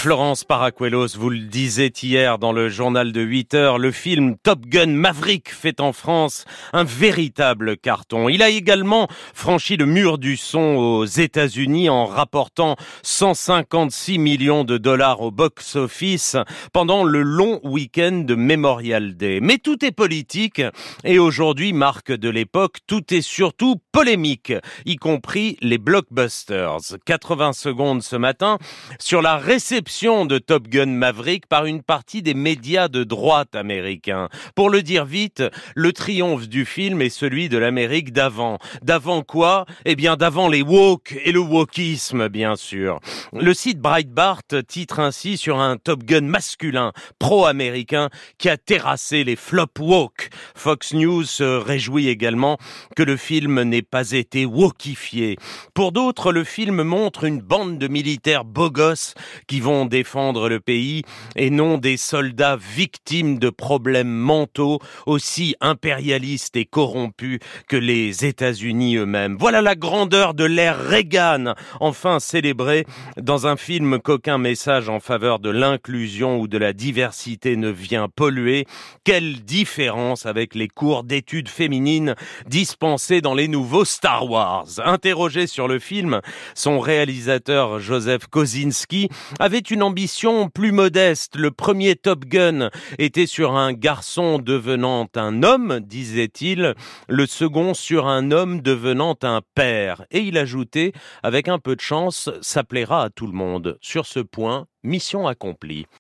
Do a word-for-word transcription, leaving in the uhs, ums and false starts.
Florence Paracuelos vous le disait hier dans le journal de huit heures, le film Top Gun Maverick fait en France un véritable carton. Il a également franchi le mur du son aux États-Unis en rapportant cent cinquante-six millions de dollars au box-office pendant le long week-end de Memorial Day. Mais tout est politique et aujourd'hui, marque de l'époque, tout est surtout polémique, y compris les blockbusters. quatre-vingts secondes ce matin sur la réception de Top Gun Maverick par une partie des médias de droite américains. Pour le dire vite, le triomphe du film est celui de l'Amérique d'avant. D'avant quoi ? Eh bien d'avant les woke et le wokisme, bien sûr. Le site Breitbart titre ainsi sur un Top Gun masculin pro-américain qui a terrassé les flop woke. Fox News se réjouit également que le film n'ait pas été wokifié. Pour d'autres, le film montre une bande de militaires beaux gosses qui vont défendre le pays et non des soldats victimes de problèmes mentaux aussi impérialistes et corrompus que les États-Unis eux-mêmes. Voilà la grandeur de l'ère Reagan, enfin célébrée dans un film qu'aucun message en faveur de l'inclusion ou de la diversité ne vient polluer. Quelle différence avec les cours d'études féminines dispensés dans les nouveaux Star Wars. Interrogé sur le film, son réalisateur Joseph Kosinski avait une ambition plus modeste. Le premier Top Gun était sur un garçon devenant un homme, disait-il, le second sur un homme devenant un père. Et il ajoutait, avec un peu de chance, ça plaira à tout le monde. Sur ce point, mission accomplie.